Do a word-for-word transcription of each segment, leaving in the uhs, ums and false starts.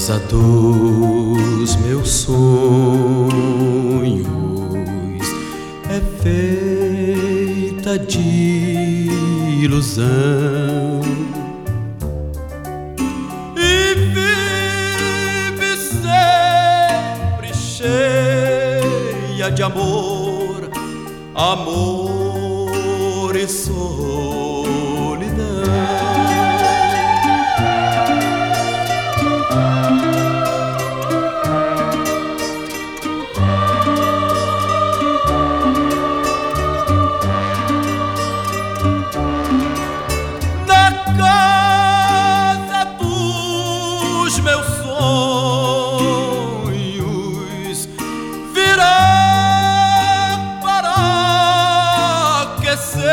casa dos meus sonhos é feita de ilusão e vive sempre cheia de amor, amor e solidão. Meus sonhos virá para aquecer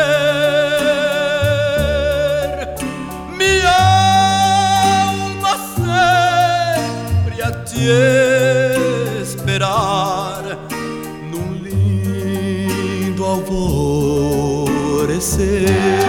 minha alma, sempre a te esperar num lindo alvorecer.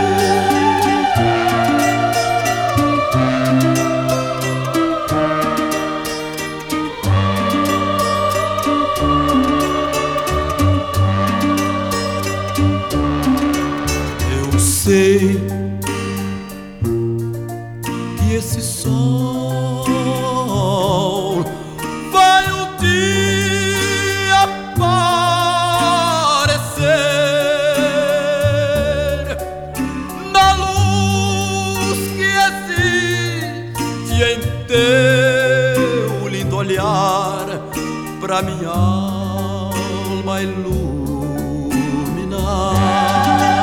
Sei que esse sol vai um dia aparecer na luz que existe em teu lindo olhar, pra minha alma iluminar.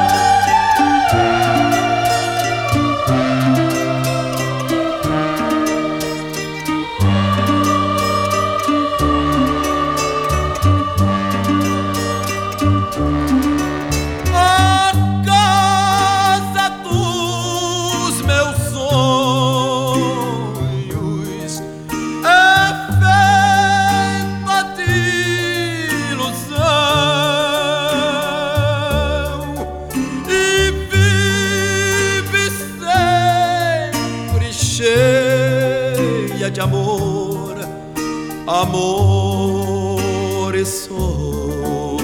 Cheia de amor, amor e solidão.